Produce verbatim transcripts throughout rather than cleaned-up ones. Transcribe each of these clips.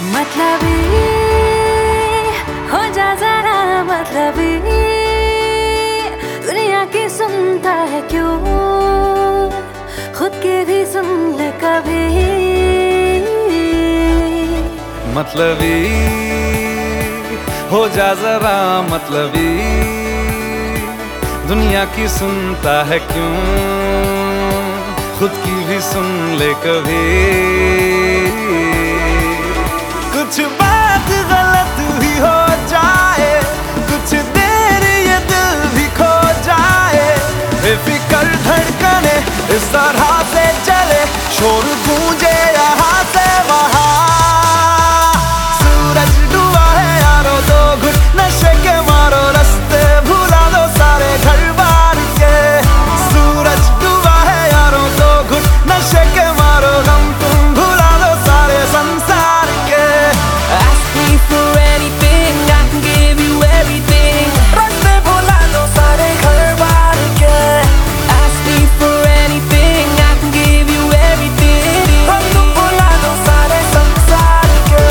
मतलबी हो जा जरा मतलबी, दुनिया की सुनता है क्यों, खुद की भी सुन ले कभी। मतलबी हो जा जरा मतलबी, दुनिया की सुनता है क्यों, खुद की भी सुन ले कभी। कुछ बात गलत भी हो जाए, कुछ देर ये दिल भी खो जाए, बेफिक्र धड़कने इस तरह से चले, शोर गूंजे यहाँ से वहाँ। सूरज डूबा है यारो, दो घुट नशे के मारो, रास्ते भुला दो सारे घर बार के। सूरज डूबा है यारो, दो घुट नशे के मारो, गम तुम भुला दो सारे संसार के। Ask me for anything, I can give you everything. रास्ते भुला दो सारे घर बार के। Ask me for anything, I can give you everything. हम तुम भुला दो सारे संसार के।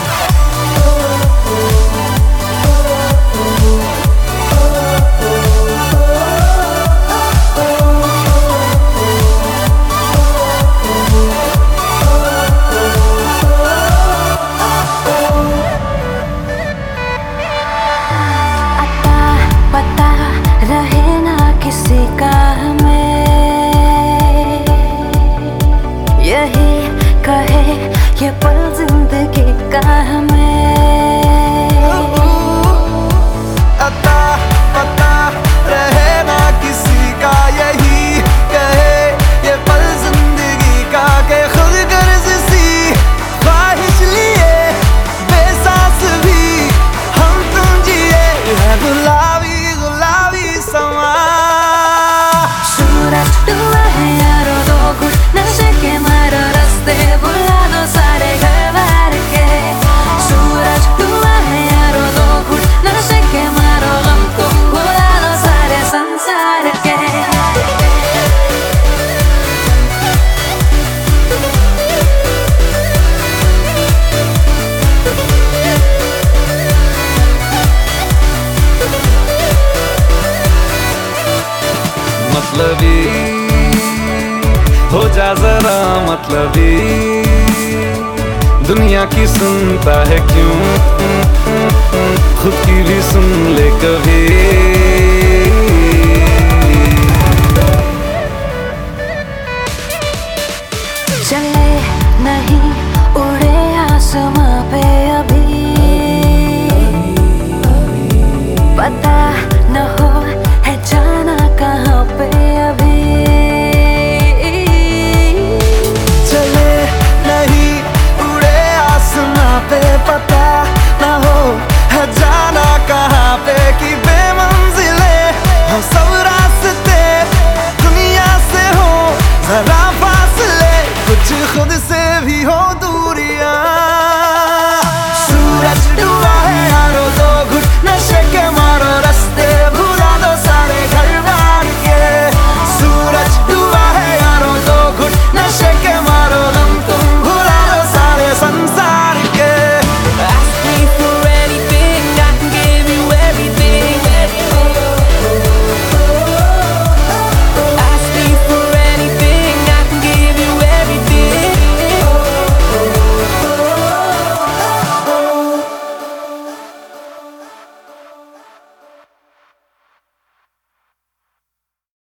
पता रहे ना किसी का हमें, यही कहे ये पल जिंदगी का हमें। अता पता रहे ना किसी का, यही कहे ये पल जिंदगी का, के खुद गर्ज सी ख्वाहिश लिए बेसास भी हम तुम जिए है गुलाबी गुलाबी समा। सूरज डूबा है यारो, दो घुट नशे के मारो, रास्ते भुला दो सारे घर बार के। सूरज डूबा है यारो, दो घुट नशे के मारो, गम तुम भुला दो सारे संसार के। मतलबी हो जा जरा मतलबी, दुनिया की सुनता है क्यों, खुद की भी सुन ले कभी। चले नहीं उड़े आसमां पे अभी, पता न हो है जाना कहाँ पे अभी। चले नहीं उड़े आसमां पे, पता न हो है जाना कहाँ पे, कि बेमंजिले हो सब रास्ते, दुनिया से हो जरा फासले, कुछ खुद से भी हो दूर।